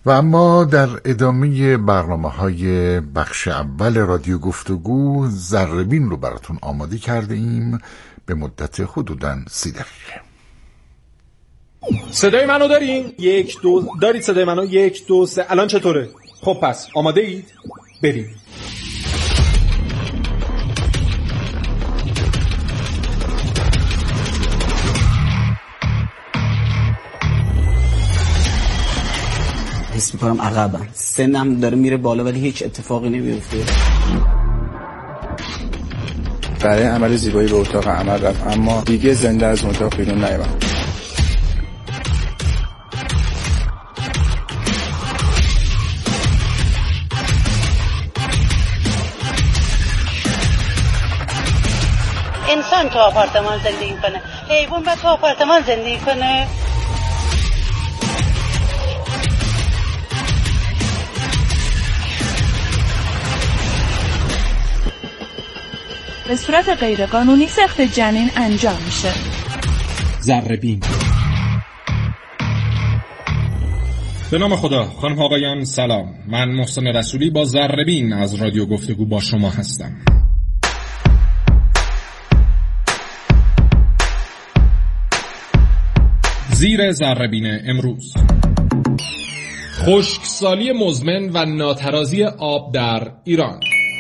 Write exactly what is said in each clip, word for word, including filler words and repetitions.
و اما در ادامه برنامه‌های بخش اول رادیو گفتگو ذره‌بین رو براتون آماده کرده ایم به مدت حدوداً سی دقیقه. صدای منو دارین؟ یک دو دارید صدای منو؟ یک دو سه. الان چطوره؟ خب پس آماده اید؟ بریم. حس میکنم عقبم، سنم داره میره بالا ولی هیچ اتفاقی نمیفته. برای عمل زیبایی به اتاق عمل رفت اما دیگه زنده از اتاق بیرون نیامد. انسان تو آپارتمان زندگی کنه، حیوان باید تو آپارتمان زندگی کنه. به صورت غیرقانونی سخت جنین انجام میشه. ذره‌بین. به نام خدا. خانم آقایان سلام، من محسن رسولی با ذره‌بین از رادیو گفتگو با شما هستم. زیر ذره‌بین امروز: خشکسالی مزمن و ناترازی آب در ایران.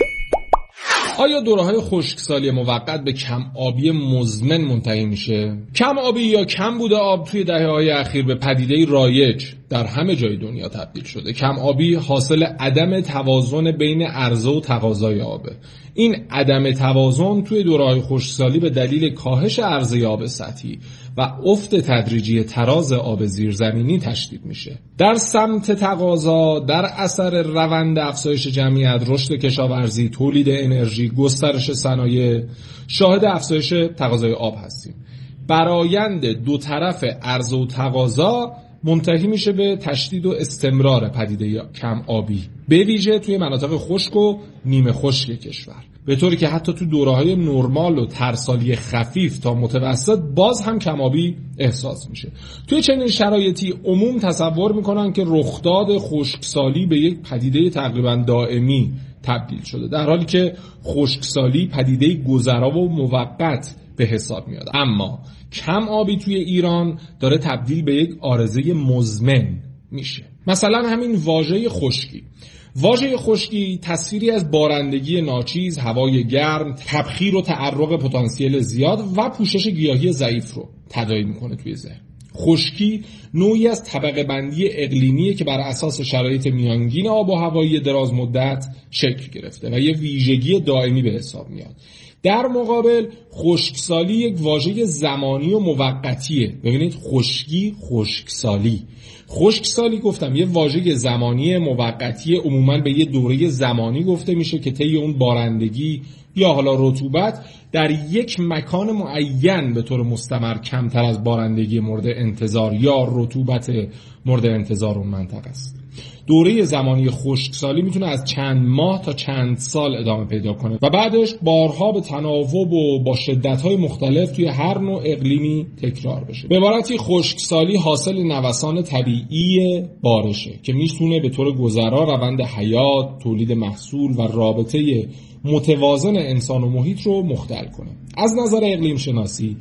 آیا دوره‌های خشکسالی موقت به کم آبی مزمن منتهی میشه؟ کم آبی یا کم بوده آب توی دهه‌های اخیر به پدیده‌ای رایج در همه جای دنیا تبدیل شده. کم آبی حاصل عدم توازن بین عرضه و تقاضای آبه. این عدم توازن توی دوره‌های خشکسالی به دلیل کاهش عرضه آب سطحی و افت تدریجی تراز آب زیرزمینی تشدید میشه. در سمت تقاضا، در اثر روند افزایش جمعیت، رشد کشاورزی، تولید انرژی، گسترش صنایع، شاهد افزایش تقاضای آب هستیم. برآیند دو طرف عرضه و تقاضا منتهی میشه به تشدید و استمرار پدیده کم آبی، به ویژه توی مناطق خشک و نیمه خشک کشور، به طوری که حتی تو دوره‌های نرمال و ترسالی خفیف تا متوسط باز هم کم آبی احساس میشه. توی چنین شرایطی عموم تصور میکنن که رخداد خشکسالی به یک پدیده تقریبا دائمی تبدیل شده، در حالی که خشکسالی پدیده گذرا و موقت به حساب میاد. اما کم آبی توی ایران داره تبدیل به یک عارضه مزمن میشه. مثلا همین واژه خشکی. واژه خشکی تصویری از بارندگی ناچیز، هوای گرم، تبخیر و تعرق پتانسیل زیاد و پوشش گیاهی ضعیف رو تداعی میکنه توی ذهن. خشکی نوعی از طبقه بندی اقلیمیه که بر اساس شرایط میانگین آب و هوایی دراز مدت شکل گرفته و یه ویژگی دائمی به حساب میاد. در مقابل خشکسالی یک واژه زمانی و موقتیه. ببینید، خشکی، خشکسالی. خشکسالی گفتم یه واژه زمانی موقتیه، عموماً به یه دوره زمانی گفته میشه که طی اون بارندگی یا حالا رطوبت در یک مکان معین به طور مستمر کمتر از بارندگی مورد انتظار یا رطوبت مورد انتظار اون منطقه است. دوره زمانی خشکسالی میتونه از چند ماه تا چند سال ادامه پیدا کنه و بعدش بارها به تناوب و با شدت‌های مختلف توی هر نوع اقلیمی تکرار بشه. به عبارتی خشکسالی حاصل نوسان طبیعی بارشه که میتونه به طور گذرا روند حیات، تولید محصول و رابطه متوازن انسان و محیط رو مختل کنه. از نظر اقلیم شناسی،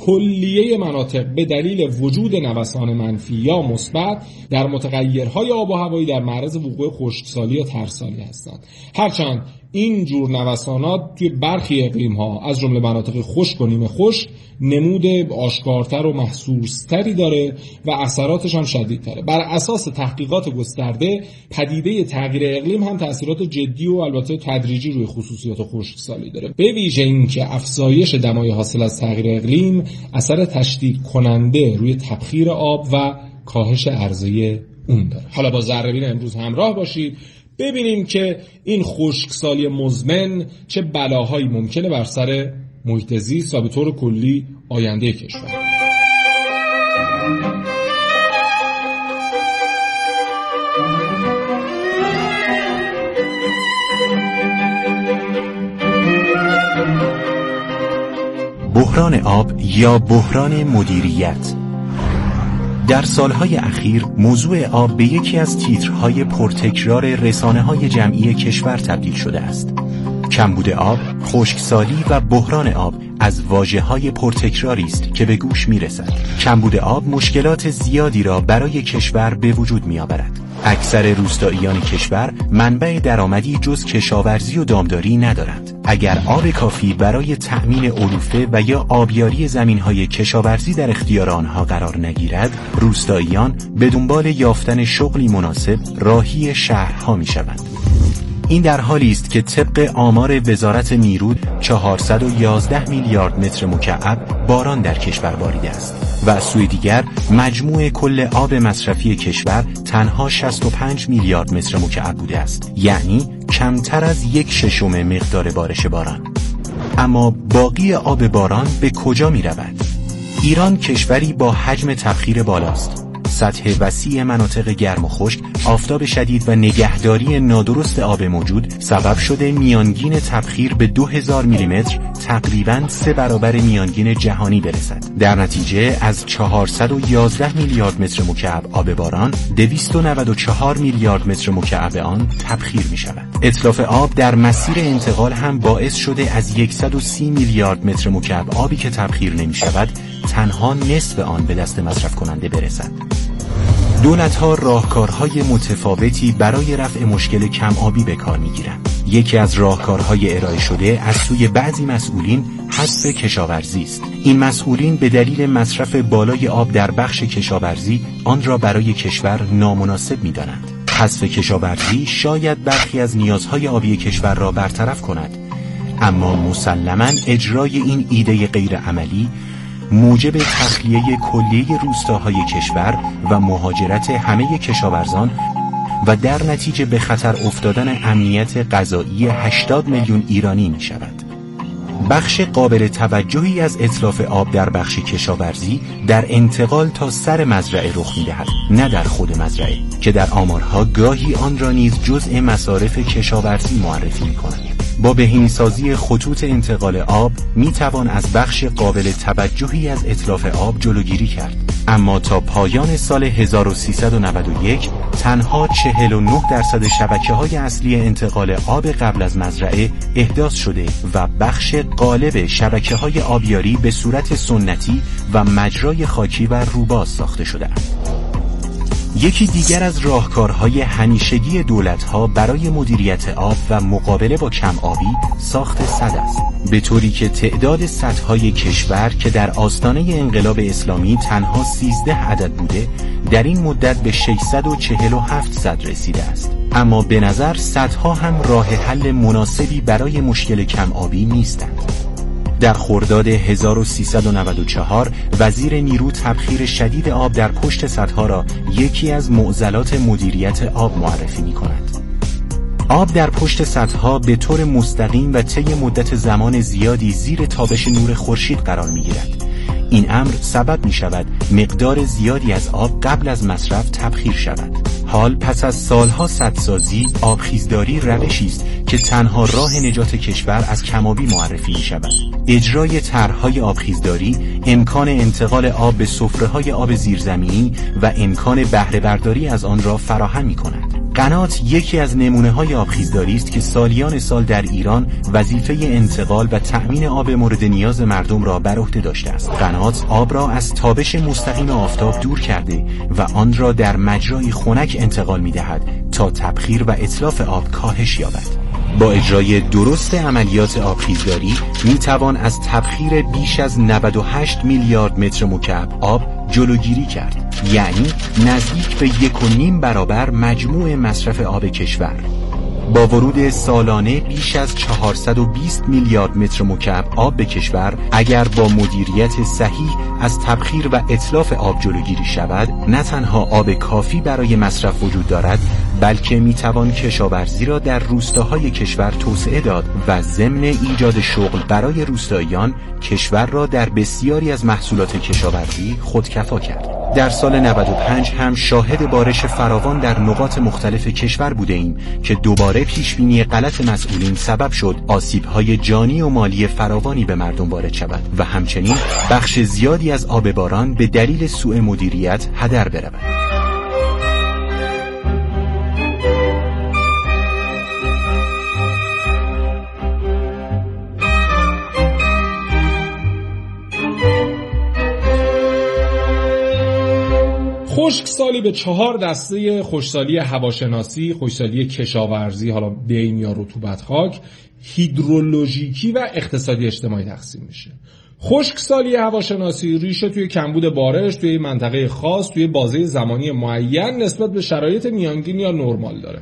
کلیه مناطق به دلیل وجود نوسان منفی یا مثبت در متغیرهای آب و هوایی در معرض وقوع خشکسالی یا ترسالی هستند. هرچند این جور نوسانات توی برخی اقلیم‌ها از جمله مناطق خشک و نیمه خشک نمود آشکارتر و محسوس‌تری داره و اثراتش هم شدیدتره. بر اساس تحقیقات گسترده، پدیده تغییر اقلیم هم تأثیرات جدی و البته تدریجی روی خصوصیات خشکسالی داره. به ویژه اینکه افزایش دمای حاصل از تغییر اقلیم اثر تشدید کننده روی تبخیر آب و کاهش عرضه اون داره. حالا با ذره‌بین امروز همراه باشید ببینیم که این خشکسالی مزمن چه بلاهایی ممکنه بر سر محیط زیست و به طور کلی آینده کشور. بحران آب یا بحران مدیریت. در سالهای اخیر موضوع آب به یکی از تیترهای پرتکرار رسانه‌های جمعی کشور تبدیل شده است. کمبود آب، خشکسالی و بحران آب از واژه‌های پرتکراری است که به گوش می‌رسد. کمبود آب مشکلات زیادی را برای کشور به وجود می‌آورد. اکثر روستاییان کشور منبع درآمدی جز کشاورزی و دامداری ندارند. اگر آب کافی برای تأمین علوفه و یا آبیاری زمین‌های کشاورزی در اختیار آنها قرار نگیرد، روستاییان به دنبال یافتن شغلی مناسب راهی شهرها می‌شوند. این در حالی است که طبق آمار وزارت نیرود چهارصد و یازده میلیارد متر مکعب باران در کشور باریده است و از سوی دیگر مجموع کل آب مصرفی کشور تنها شصت و پنج میلیارد متر مکعب بوده است، یعنی کمتر از یک ششم مقدار بارش باران. اما باقی آب باران به کجا می رود؟ ایران کشوری با حجم تبخیر بالاست. سطح وسیع مناطق گرم و خشک، آفتاب شدید و نگهداری نادرست آب موجود سبب شده میانگین تبخیر به دو هزار میلیمتر تقریباً سه برابر میانگین جهانی برسد. در نتیجه از چهارصد و یازده میلیارد متر مکعب آب باران، دویست و نود و چهار میلیارد متر مکعب آن تبخیر می شود. اتلاف آب در مسیر انتقال هم باعث شده از صد و سی میلیارد متر مکعب آبی که تبخیر نمی شود، تنها نصف آن به دست مصرف کننده برسد. دولت‌ها راهکارهای متفاوتی برای رفع مشکل کم آبی به کار می‌گیرند. یکی از راهکارهای ارائه شده از سوی بعضی مسئولین حذف کشاورزی است. این مسئولین به دلیل مصرف بالای آب در بخش کشاورزی آن را برای کشور نامناسب می‌دانند. حذف کشاورزی شاید برخی از نیازهای آبی کشور را برطرف کند، اما مسلماً اجرای این ایده غیر عملی موجب تخلیه کلیه روستاهای کشور و مهاجرت همه کشاورزان و در نتیجه به خطر افتادن امنیت غذایی هشتاد میلیون ایرانی می شود. بخش قابل توجهی از اتلاف آب در بخش کشاورزی در انتقال تا سر مزرعه رخ می دهد، نه در خود مزرعه که در آمارها گاهی آن را نیز جزء مصارف کشاورزی معرفی می کنند. با بهینه‌سازی خطوط انتقال آب می توان از بخش قابل توجهی از اتلاف آب جلوگیری کرد، اما تا پایان سال هزار و سیصد و نود و یک تنها چهل و نه درصد شبکه‌های اصلی انتقال آب قبل از مزرعه احداث شده و بخش غالب شبکه‌های آبیاری به صورت سنتی و مجرای خاکی و روباز ساخته شده‌اند. یکی دیگر از راهکارهای همیشگی دولت‌ها برای مدیریت آب و مقابله با کم آبی ساخت سد است، به طوری که تعداد سدهای کشور که در آستانه انقلاب اسلامی تنها سیزده عدد بوده، در این مدت به ششصد و چهل و هفت سد رسیده است. اما به نظر سدها هم راه حل مناسبی برای مشکل کم آبی نیستند. در خرداد هزار و سیصد و نود و چهار وزیر نیرو تبخیر شدید آب در پشت سدها را یکی از معضلات مدیریت آب معرفی می کند. آب در پشت سدها به طور مستقیم و طی مدت زمان زیادی زیر تابش نور خورشید قرار می گیرد. این امر سبب می شود مقدار زیادی از آب قبل از مصرف تبخیر شود. حال پس از سالها سدسازی، آبخیزداری روشی است که تنها راه نجات کشور از کم‌آبی معرفی می شود. اجرای طرح‌های آبخیزداری امکان انتقال آب به سفره‌های آب زیرزمینی و امکان بهره برداری از آن را فراهم می کند. قنات یکی از نمونه‌های آبخیزداری است که سالیان سال در ایران وظیفه انتقال و تأمین آب مورد نیاز مردم را بر عهده داشته است. قنات آب را از تابش مستقیم آفتاب دور کرده و آن را در مجرای خنک انتقال می‌دهد تا تبخیر و اتلاف آب کاهش یابد. با اجرای درست عملیات آبخیزداری می‌توان از تبخیر بیش از نود و هشت میلیارد متر مکعب آب جلوگیری کرد، یعنی نزدیک به یک و نیم برابر مجموع مصرف آب کشور. با ورود سالانه بیش از چهارصد و بیست میلیارد متر مکعب آب به کشور، اگر با مدیریت صحیح از تبخیر و اتلاف آب جلوگیری شود، نه تنها آب کافی برای مصرف وجود دارد، بلکه میتوان کشاورزی را در روستاهای کشور توسعه داد و ضمن ایجاد شغل برای روستاییان، کشور را در بسیاری از محصولات کشاورزی خودکفا کرد. در سال نود و پنج هم شاهد بارش فراوان در نقاط مختلف کشور بوده ایم که دوباره پیشبینی غلط مسئولین سبب شد آسیب‌های جانی و مالی فراوانی به مردم وارد شود و همچنین بخش زیادی از آب باران به دلیل سوء مدیریت هدر برود. خشکسالی به چهار دسته خشکسالی هواشناسی، خشکسالی کشاورزی، حالا دیم یا رطوبت خاک، هیدرولوژیکی و اقتصادی اجتماعی تقسیم میشه. خشکسالی هواشناسی ریشه توی کمبود بارش توی منطقه خاص توی بازه زمانی معین نسبت به شرایط میانگین یا نرمال داره.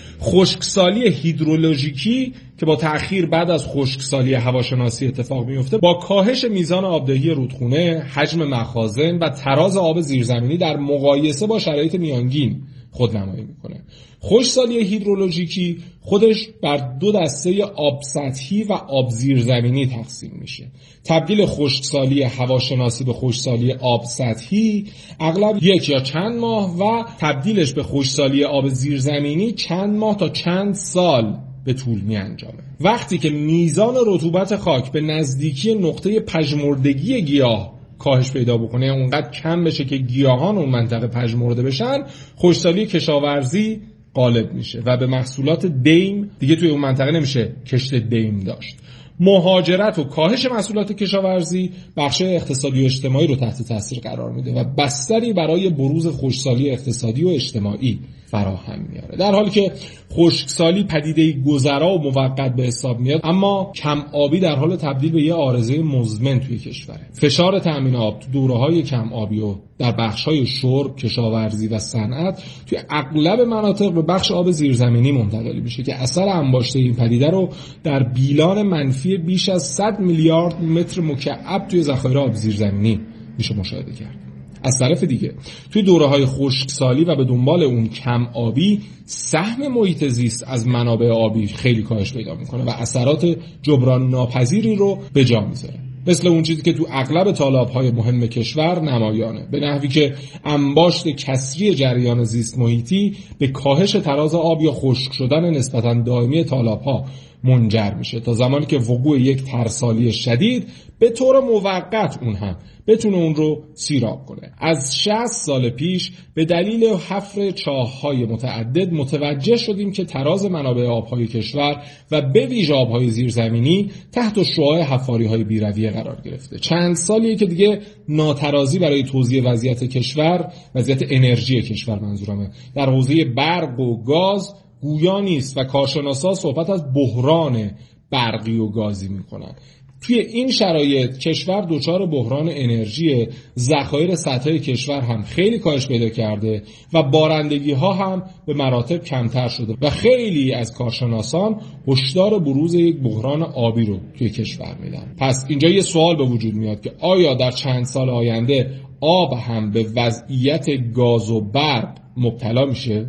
خشکسالی هیدرولوژیکی که با تأخیر بعد از خشکسالی هواشناسی اتفاق میفته با کاهش میزان آبدهی رودخونه، حجم مخازن و تراز آب زیرزمینی در مقایسه با شرایط میانگین خودنمایی میکنه. خشکسالی هیدرولوژیکی خودش بر دو دسته آب سطحی و آب زیرزمینی تقسیم میشه. تبدیل خشکسالی هواشناسی به خشکسالی آب سطحی اغلب یک یا چند ماه و تبدیلش به خشکسالی آب زیرزمینی چند ماه تا چند سال به طول می انجامه. وقتی که میزان رطوبت خاک به نزدیکی نقطه پژمردگی گیاه کاهش پیدا بکنه، اونقدر کم بشه که گیاهان اون منطقه پژمرده بشن، خشکسالی کشاورزی غالب میشه و به محصولات دیم دیگه توی اون منطقه نمیشه کشت دیم داشت. مهاجرت و کاهش محصولات کشاورزی بخش اقتصادی و اجتماعی رو تحت تاثیر قرار میده و بستری برای بروز خشکسالی اقتصادی و اجتماعی فراهم میاره. در حالی که خشکسالی پدیده گذرا و موقت به حساب میاد، اما کم آبی در حال تبدیل به یه عارضه مزمن توی کشوره. فشار تامین آب تو دوره‌های کم آبی و در بخش‌های شرب، کشاورزی و صنعت توی اغلب مناطق به بخش آب زیرزمینی منتقل میشه که اثر انباشته این پدیده رو در بیلان منفی بیش از صد میلیارد متر مکعب توی ذخایر آب زیرزمینی میشه مشاهده کرد. از طرف دیگه توی دوره‌های خشکسالی و به دنبال اون کم آبی سهم محیط زیست از منابع آبی خیلی کاهش پیدا میکنه و اثرات جبران ناپذیری رو به جا میذاره، مثل اون چیزی که تو اغلب تالاب‌های مهم کشور نمایانه، به نحوی که انباشت کسری جریان زیست محیطی به کاهش تراز آب یا خشک شدن نسبتاً دائمی تالاب‌ها منجر میشه تا زمانی که وقوع یک ترسالی شدید به طور موقت اون هم بتونه اون رو سیراب کنه. از شصت سال پیش به دلیل حفر چاه‌های متعدد متوجه شدیم که تراز منابع آب‌های کشور و به ویژه آب‌های زیرزمینی تحت شعاع حفاری‌های بی‌رویه قرار گرفته. چند سالیه که دیگه ناترازی برای توزیع وضعیت کشور، وضعیت انرژی کشور منظورمه، در حوزه برق و گاز گویا نیست و کارشناسا صحبت از بحران برقی و گازی میکنن. توی این شرایط کشور دچار بحران انرژی، ذخایر سطحی کشور هم خیلی کاهش پیدا کرده و بارندگی ها هم به مراتب کمتر شده و خیلی از کارشناسان هشدار بروز یک بحران آبی رو توی کشور میدن. پس اینجا یه سوال به وجود میاد که آیا در چند سال آینده آب هم به وضعیت گاز و برق مبتلا میشه؟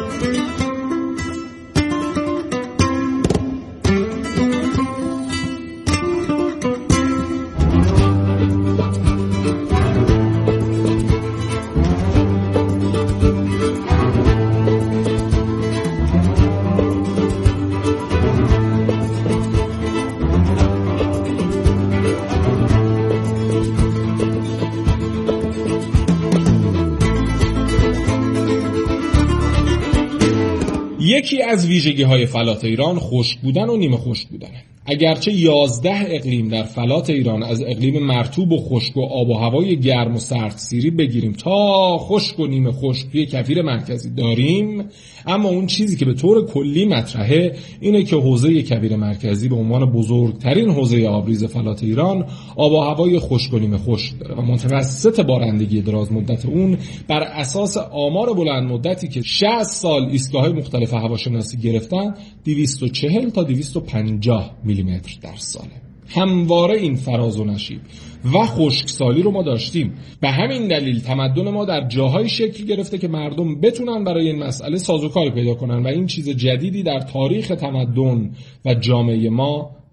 یکی از ویژگی‌های فلات ایران خشک بودن و نیمه خشک بودنه. اگرچه یازده اقلیم در فلات ایران از اقلیم مرطوب و خشک و آب و هوای گرم و سردسیری بگیریم تا خشک و نیمه خشک توی کفیر مرکزی داریم، اما اون چیزی که به طور کلی مطرحه اینه که حوزه کفیر مرکزی به عنوان بزرگترین حوزه آبریز فلات ایران آب و هوای خشک و نیمه خشک داره و متوسط بارندگی دراز مدت اون بر اساس آمار بلند مدتی که شصت سال ایستگاه‌های مختلف هواشناسی گرفتن دویست و چهل تا دویست و پنجاه میلیمتر در ساله. همواره این فراز و نشیب و خشکسالی رو ما داشتیم. به همین دلیل تمدن ما در جاهای شکل گرفته که مردم بتونن برای این مسئله سازوکاری پیدا کنن و این چیز جدیدی در تاریخ تمدن و جامعه ما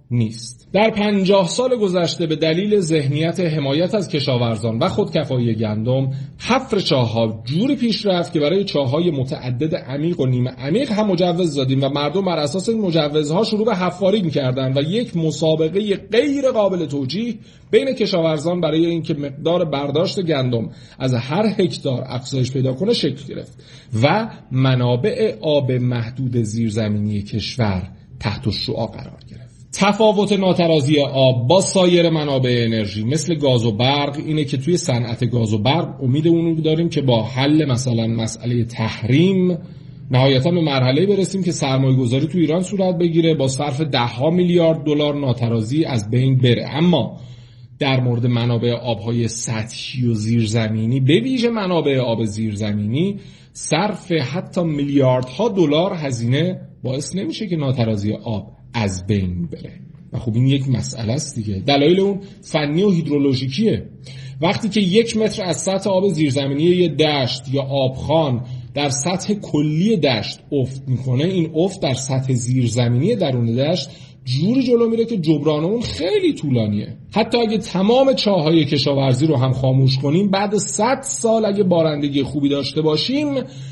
نیست. در پنجاه سال گذشته به دلیل ذهنیت حمایت از کشاورزان و خودکفایی گندم، حفر چاه‌ها جوری پیش رفت که برای چاه‌های متعدد عمیق و نیمه عمیق هم مجوز دادیم و مردم بر اساس این مجوزها شروع به حفاری می‌کردند و یک مسابقه غیر قابل توجیه بین کشاورزان برای اینکه مقدار برداشت گندم از هر هکتار افزایش پیدا کنه شکل گرفت و منابع آب محدود زیرزمینی کشور تحت الشعاع قرار گرفت. تفاوت ناترازی آب با سایر منابع انرژی مثل گاز و برق اینه که توی صنعت گاز و برق امید اون رو داریم که با حل مثلا مسئله تحریم نهایتا به مرحله برسیم که سرمایه گذاری تو ایران صورت بگیره، با صرف ده ها میلیارد دلار ناترازی از بین بره. اما در مورد منابع آبهای سطحی و زیرزمینی، به ویژه منابع آب زیرزمینی، صرف حتی میلیاردها دلار هزینه باعث نمیشه که ناترازی آب از بین بره. و خب این یک مسئله است دیگه. دلایل اون فنی و هیدرولوژیکیه. وقتی که یک متر از سطح آب زیرزمینی یه دشت یا آبخوان در سطح کلی دشت افت میکنه، این افت در سطح زیرزمینی درون دشت جوری جلو میره که جبران اون خیلی طولانیه. حتی اگه تمام چاه‌های کشاورزی رو هم خاموش کنیم، بعد صد سال اگه بارندگی خوبی داشته باشیم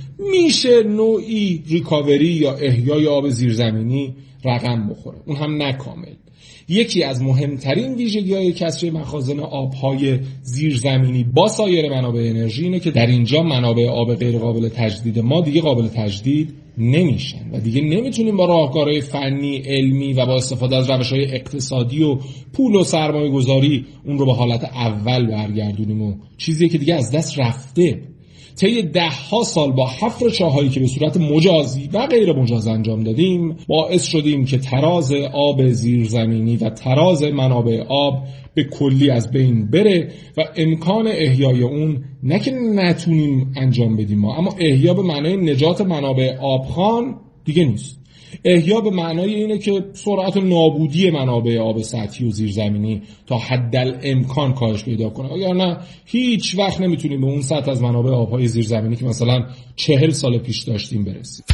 میشه نوعی ریکاوری یا احیای آب زیرزمینی رقم بخوره، اون هم نکامل. یکی از مهمترین ویژگی‌های کسری مخازن آب‌های زیرزمینی با سایر منابع انرژی اینه که در اینجا منابع آب غیر قابل تجدید ما دیگه قابل تجدید نمیشن و دیگه نمیتونیم با راهکارهای فنی، علمی و با استفاده از روش‌های اقتصادی و پول و سرمایه گذاری اون رو به حالت اول برگردونیم و چیزی که دیگه از دست رفته. طی ده ها سال با حفر چاهایی که به صورت مجازی و غیر مجاز انجام دادیم، باعث شدیم که تراز آب زیرزمینی و تراز منابع آب به کلی از بین بره و امکان احیای اون نه که نتونیم انجام بدیم ما، اما احیا به معنای نجات منابع آبخوان دیگه نیست. احیا به معنای اینه که سرعت نابودی منابع آب سطحی و زیرزمینی تا حدالامکان کاهش پیدا کنه، وگرنه هیچ وقت نمیتونیم به اون سطح از منابع آبهای زیرزمینی که مثلا چهل سال پیش داشتیم برسیم.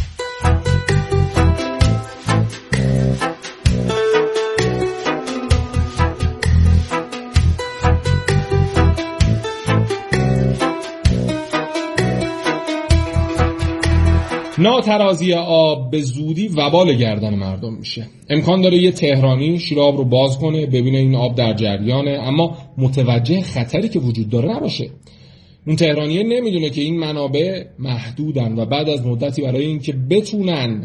ناترازی آب به زودی وبال گردن مردم میشه. امکان داره یه تهرانی شیر آب رو باز کنه، ببینه این آب در جریانه، اما متوجه خطری که وجود داره نباشه. اون تهرانیه نمیدونه که این منابع محدودن و بعد از مدتی برای اینکه بتونن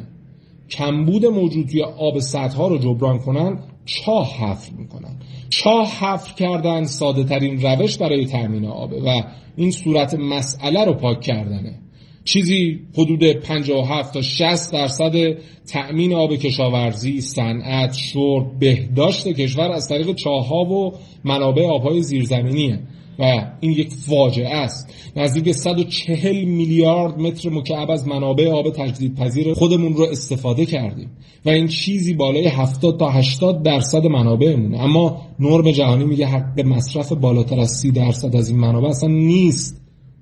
کمبود موجود توی آب سطح‌ها رو جبران کنن، چاه حفر میکنن. چاه حفر کردن ساده ترین روش برای تامین آبه و این صورت مسئله رو پاک کردنه. چیزی حدود پنجاه و هفت تا شصت درصد تأمین آب کشاورزی، صنعت، شرب، بهداشت کشور از طریق چاه‌ها و منابع آب‌های زیرزمینیه و این یک فاجعه است. نزدیک صد و چهل میلیارد متر مکعب از منابع آب تجدیدپذیر خودمون رو استفاده کردیم و این چیزی بالای هفتاد تا هشتاد درصد منابعمونه، اما نرم جهانی میگه حق مصرف بالاتر از سی درصد از این منابع اصلا نیست.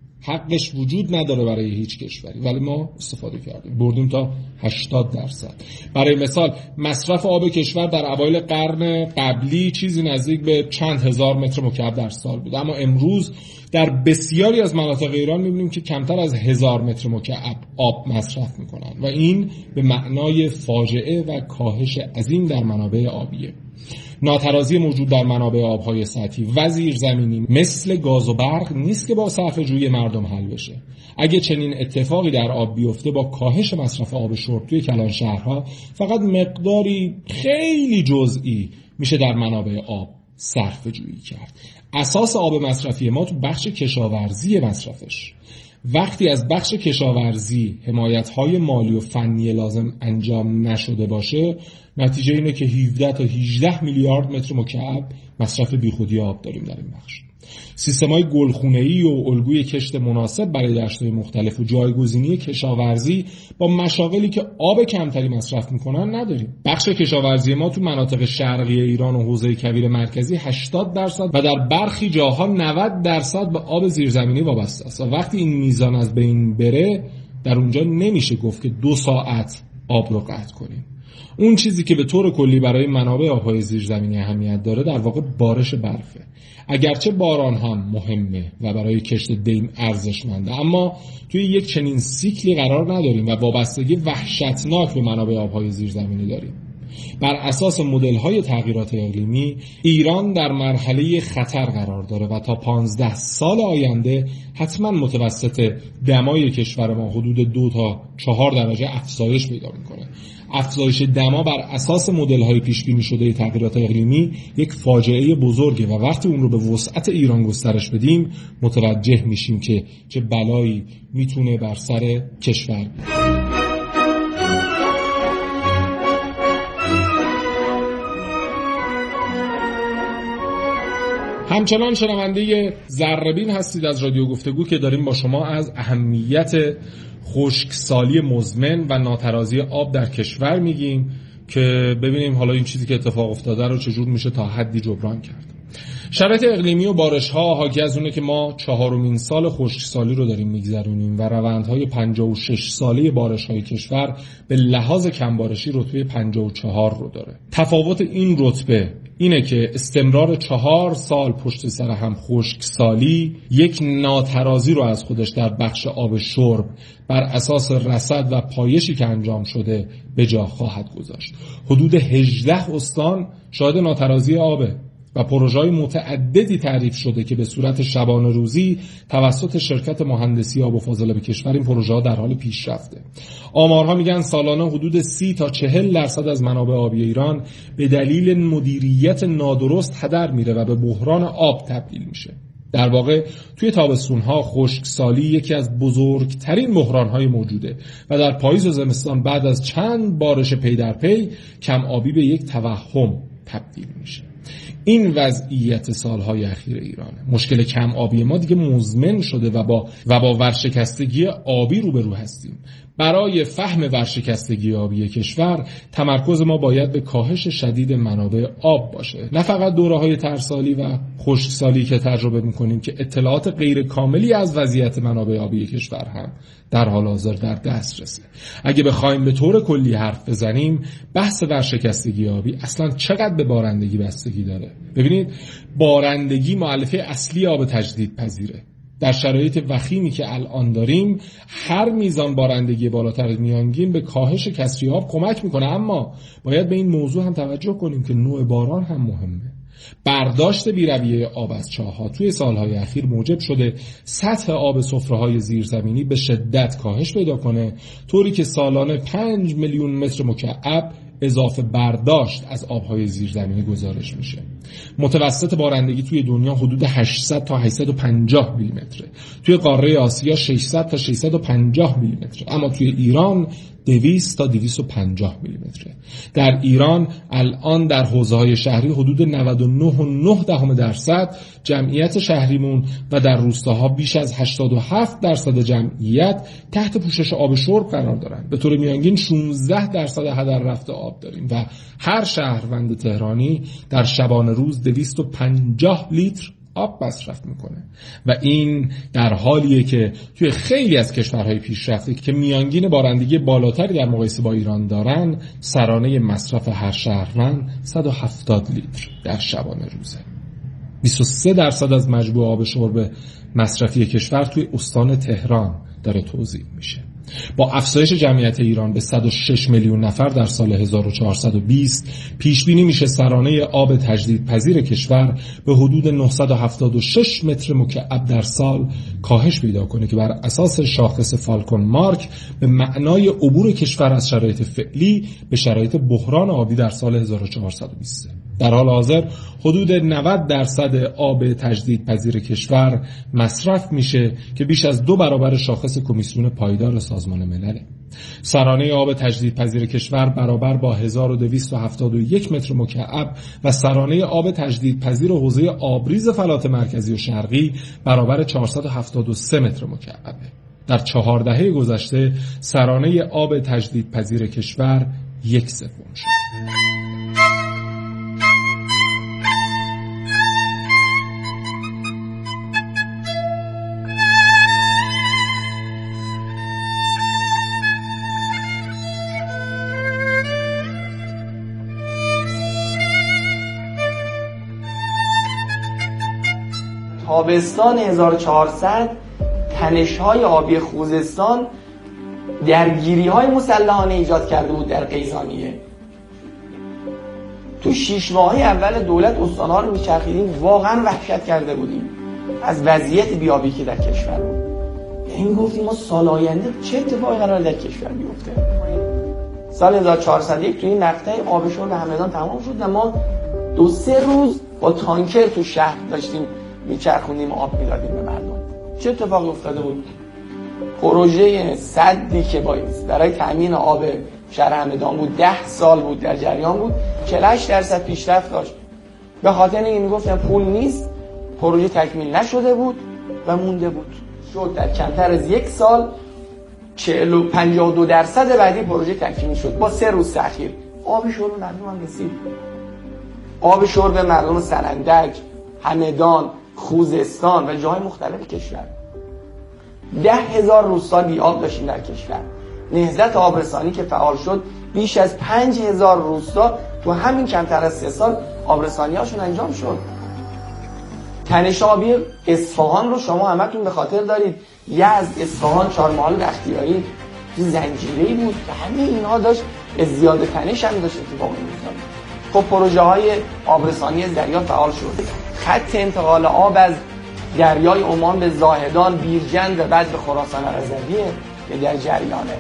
حقش وجود نداره برای هیچ کشوری، ولی ما استفاده کردیم، بردیم تا هشتاد درصد. برای مثال مصرف آب کشور در اوایل قرن قبلی چیزی نزدیک به چند هزار متر مکعب در سال بود، اما امروز در بسیاری از مناطق ایران می‌بینیم که کمتر از هزار متر مکعب آب مصرف می‌کنن و این به معنای فاجعه و کاهش عظیم در منابع آبیه. ناترازی موجود در منابع آبهای سطحی و زیرزمینی مثل گاز و برق نیست که با صرفه‌جویی مردم حل بشه. اگه چنین اتفاقی در آب بیفته، با کاهش مصرف آب شرب توی کلان شهرها فقط مقداری خیلی جزئی میشه در منابع آب صرفه‌جویی کرد. اساس آب مصرفی ما تو بخش کشاورزی مصرفش. وقتی از بخش کشاورزی حمایت‌های مالی و فنی لازم انجام نشده باشه، نتیجه اینه که هفده تا هجده میلیارد متر مکعب مصرف بیخودی آب داریم در این بخش. سیستم‌های گلخونه‌ای و الگوی کشت مناسب برای دشت‌های مختلف و جایگزینی کشاورزی با مشاغلی که آب کمتری مصرف می‌کنن نداریم. بخش کشاورزی ما تو مناطق شرقی ایران و حوزه کویر مرکزی هشتاد درصد و در برخی جاها نود درصد به آب زیرزمینی وابسته است و وقتی این میزان از بین بره، در اونجا نمیشه گفت که دو ساعت آب رو قطع کنیم. اون چیزی که به طور کلی برای منابع آبهای زیرزمینی اهمیت داره در واقع بارش برفه. اگرچه باران هم مهمه و برای کشت دیم ارزشمنده، اما توی یک چنین سیکلی قرار نداریم و وابستگی وحشتناک به منابع آبهای زیرزمینی داریم. بر اساس مدل‌های تغییرات اقلیمی ایران در مرحله خطر قرار داره و تا پانزده سال آینده حتما متوسط دمای کشور ما حدود دو تا چهار درجه افزایش پیدا میکنه. افزایش دما بر اساس مدل‌های پیش بینی شده تغییرات اقلیمی یک فاجعه بزرگه و وقتی اون رو به وسعت ایران گسترش بدیم متوجه میشیم که چه بلایی میتونه بر سر کشور بیاره. همچنان شنونده ذره‌بین هستید از رادیو گفتگو که داریم با شما از اهمیت خشکسالی مزمن و ناترازی آب در کشور میگیم که ببینیم حالا این چیزی که اتفاق افتاده رو چجور میشه تا حدی جبران کرد. شرایط اقلیمی و بارش‌ها حاکی از اونه که ما چهارمین سال خشکسالی رو داریم میگذرونیم و روندهای پنجاه و شش ساله بارش‌های کشور به لحاظ کمبارشی رتبه پنجاه و چهار رو داره. تفاوت این رتبه اینه که استمرار چهار سال پشت سر هم خشکسالی یک ناترازی رو از خودش در بخش آب شرب بر اساس رصد و پایشی که انجام شده به جا خواهد گذاشت. حدود هجده استان شاهد ناترازی آبه و پروژه‌های متعددی تعریف شده که به صورت شبانه روزی توسط شرکت مهندسی آب و فاضلاب کشور این پروژه‌ها در حال پیشرفته. آمارها میگن سالانه حدود سی تا چهل درصد از منابع آبی ایران به دلیل مدیریت نادرست هدر میره و به بحران آب تبدیل میشه. در واقع توی تابستون‌ها خشکسالی یکی از بزرگترین بحران‌های موجوده و در پاییز و زمستان بعد از چند بارش پی در پی کم آبی به یک توهم تبدیل میشه. این وضعیت سالهای اخیر ایرانه. مشکل کم آبی ما دیگه مزمن شده و با و با ورشکستگی آبی روبرو هستیم. برای فهم ورشکستگی آبی کشور تمرکز ما باید به کاهش شدید منابع آب باشه، نه فقط دوره‌های ترسالی و خشکسالی که تجربه می‌کنیم که اطلاعات غیر کاملی از وضعیت منابع آبی کشور هم در حال حاضر در دسترسه. اگه بخوایم به طور کلی حرف بزنیم بحث ورشکستگی آبی اصلا چقدر به بارندگی بستگی داره. ببینید بارندگی مؤلفه اصلی آب تجدید پذیره. در شرایط وخیمی که الان داریم هر میزان بارندگی بالاتر میانگین به کاهش کسری آب کمک میکنه، اما باید به این موضوع هم توجه کنیم که نوع باران هم مهمه. برداشت بی‌رویه آب از چاه‌ها توی سالهای اخیر موجب شده سطح آب سفره‌های زیرزمینی به شدت کاهش پیدا کنه، طوری که سالانه پنج میلیون متر مکعب اضافه برداشت از آبهای زیرزمینی گزارش میشه. متوسط بارندگی توی دنیا حدود هشتصد تا هشتصد و پنجاه میلی متره. توی قاره آسیا ششصد تا ششصد و پنجاه میلی متره، اما توی ایران دویست تا دویست و پنجاه میلی متره. در ایران الان در حوزه‌های شهری حدود نود و نه و نه دهم درصد جمعیت شهریمون و در روستاها بیش از هشتاد و هفت درصد جمعیت تحت پوشش آب شرب قرار دارند. به طور میانگین شانزده درصد هدر رفته آب داریم و هر شهروند تهرانی در شبانه روز دویست و پنجاه لیتر آب مصرف میکنه و این در حالیه که توی خیلی از کشورهای پیشرفته که میانگین بارندگی بالاتری در مقایسه با ایران دارن سرانه مصرف هر شهروند صد و هفتاد لیتر در شبانه روزه. بیست و سه درصد از مجموع آب شرب مصرفی کشور توی استان تهران داره توزیع میشه. با افزایش جمعیت ایران به صد و شش میلیون نفر در سال هزار و چهارصد و بیست پیش بینی میشه سرانه آب تجدیدپذیر کشور به حدود نهصد و هفتاد و شش متر مکعب در سال کاهش پیدا کنه که بر اساس شاخص فالکون مارک به معنای عبور کشور از شرایط فعلی به شرایط بحران آبی در سال هزار و چهارصد و بیست. در حال حاضر حدود نود درصد آب تجدیدپذیر کشور مصرف میشه که بیش از دو برابر شاخص کمیسیون پایدار سازمان ملل. سرانه آب تجدیدپذیر کشور برابر با هزار و دویست و هفتاد و یک متر مکعب و سرانه آب تجدیدپذیر حوزه آبریز فلات مرکزی و شرقی برابر چهارصد و هفتاد و سه متر مکعبه. در چهار دهه گذشته سرانه آب تجدیدپذیر کشور یک سوم شد. تابستان هزار و چهارصد تنش‌های آبی خوزستان درگیری‌های مسلحانه ایجاد کرده بود در قیزانیه. تو شش ماهه اول دولت استان‌ها رو میچرخیدیم، واقعا وحشت کرده بودیم از وضعیت بیابی که در کشور بود. این گفتیم ما سال آینده چه اتفاقی قرار در کشور بیفته. سال هزار و چهارصد و یک توی این مقطع آب شرب همدان تمام شد و ما دو سه روز با تانکر تو شهر داشتیم میچرخونیم آب میدادیم به مردم. چه اتفاقی افتاده بود؟ پروژه سدی که باید برای تامین آب شهر همدان بود ده سال بود در جریان بود، چهل و هشت درصد پیشرفت داشت. به خاطر اینکه میگفتن پول نیست، پروژه تکمیل نشده بود و مونده بود. شد در کمتر از یک سال چهل و پنجاه و دو درصد بعدی پروژه تکمیل شد با سه روز تأخیر. آب شرب مردم هم رسید. آب شرب مردم سرندج، همدان، خوزستان و جاهای مختلف کشور. ده هزار روستا بی آب داشتیم در کشور. نهضت آبرسانی که فعال شد بیش از پنج هزار روستا تو همین کمتر از سه سال آبرسانی هاشون انجام شد. تنش آبی اصفهان رو شما همتون به خاطر دارید. یزد، اصفهان، چهارمحال بختیاری زنجیره‌ای بود که همه اینها داشت ازدیاد تنش هم داشت اتفاق می‌افتاد. خب پروژه های آبرسانی دریا فعال شد. خط انتقال آب از دریای عمان به زاهدان، بیرجند و بعد به خراسان رضویه که در جریانه.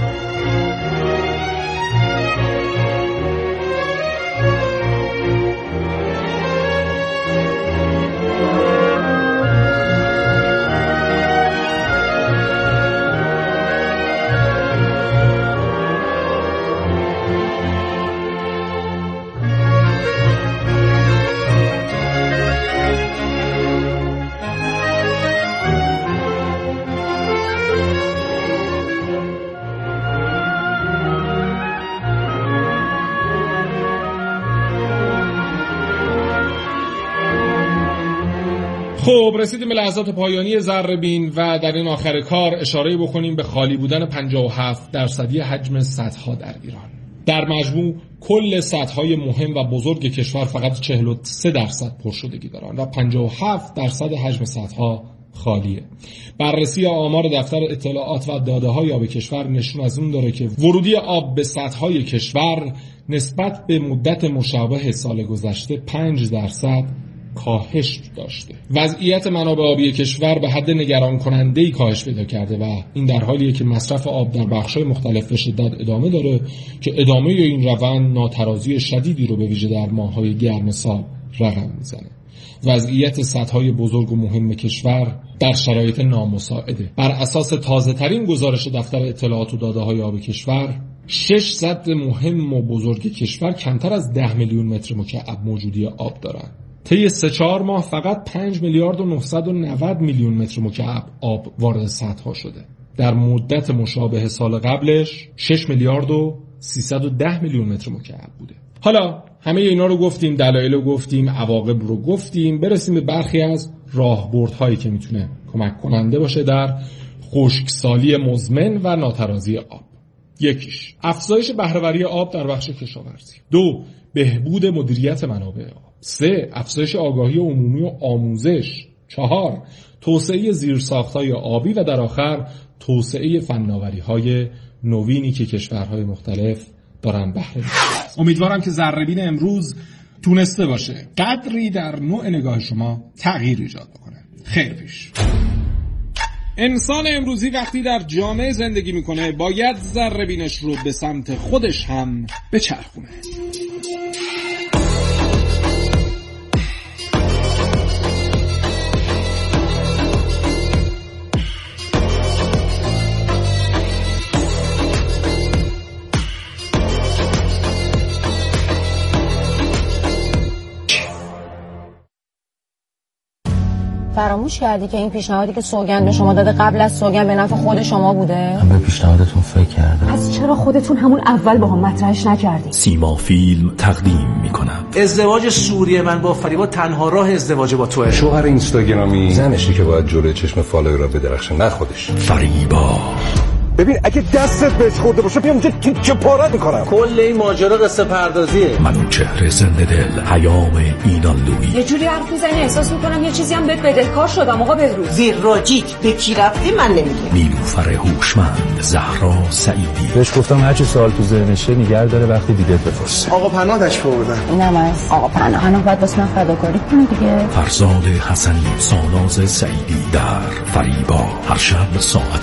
خب رسیدیم به لحظات پایانی ذره‌بین و در این آخر کار اشاره بکنیم به خالی بودن پنجاه و هفت درصدی حجم سدها در ایران. در مجموع کل سدهای مهم و بزرگ کشور فقط چهل و سه درصد پرشدگی دارند و پنجاه و هفت درصد حجم سدها خالیه. بررسی آمار دفتر اطلاعات و داده‌های آب کشور نشون از اون داره که ورودی آب به سدهای کشور نسبت به مدت مشابه سال گذشته پنج درصد کاهش داشته. وضعیت منابع آبی کشور به حد نگران کننده‌ای کاهش پیدا کرده و این در حالیه که مصرف آب در بخش‌های مختلف به شدت ادامه داره که ادامه این روند ناترازی شدیدی رو به ویژه در ماه‌های گرم سال رقم میزنه. وضعیت سدهای بزرگ و مهم کشور در شرایط نامساعده. بر اساس تازه‌ترین گزارش دفتر اطلاعات و داده‌های آب کشور، شش سد مهم و بزرگ کشور کمتر از ده میلیون متر مکعب موجودی آب دارند. طی سه چهار ماه فقط پنج میلیارد و نهصد و نود میلیون متر مکعب آب وارد سدها شده. در مدت مشابه سال قبلش شش میلیارد و سیصد و ده میلیون متر مکعب بوده. حالا همه اینا رو گفتیم، دلایل رو گفتیم، عواقب رو گفتیم، برسیم به برخی از راهبردهایی که میتونه کمک کننده باشه در خشکسالی مزمن و ناترازی آب. یکیش افزایش بهره‌وری آب در بخش کشاورزی. دو، بهبود مدیریت منابع آب. سه، افزایش آگاهی عمومی و آموزش. چهار، توسعه زیرساخت‌های آبی و در آخر توسعه فناوری‌های نوینی که کشورهای مختلف دارن بهره می‌برن. امیدوارم که ذره‌بین امروز تونسته باشه قدری در نوع نگاه شما تغییر ایجاد بکنه. خیر پیش. انسان امروزی وقتی در جامعه زندگی میکنه باید ذره‌بینش رو به سمت خودش هم بچرخونه. فراموش کردی که این پیشنهادی که سوگند به شما داده قبل از سوگند به نفع خود شما بوده؟ من به پیشنهادتون فکر کردم. پس چرا خودتون همون اول با هم مطرحش نکردین؟ سیما فیلم تقدیم میکنم. ازدواج سوریه من با فریبا تنها راه ازدواج با توه. شوهر اینستاگرامی زنشی که باید جلوی چشم فالوورا بدرخشه، نه خودش. فریبا ببین اگه دستت بهش خورده باشه میام اونجا تیکه پارت میکنم. کل این ماجرا قصه پردازیه. منوچهر زنده دل، پیام اینان لویی. یه جوری حرف میزنی احساس میکنم یه چیزی هم بهت بدهکار شدم. آقا بهروز ویراجیت به کی رفتی من نمیگم. نیلوفر هوشمند، زهرا سعیدی. بهش گفتم هر چی سوال تو ذهنشه نگه داره وقتی دیدت بپرسه. آقا پناهش بردن. اینم از آقا پناه. پناه باید واسه من فداکاری کنه دیگه. فرزاد حسنی، ساناز سعیدی در فریبا، هر شب ساعت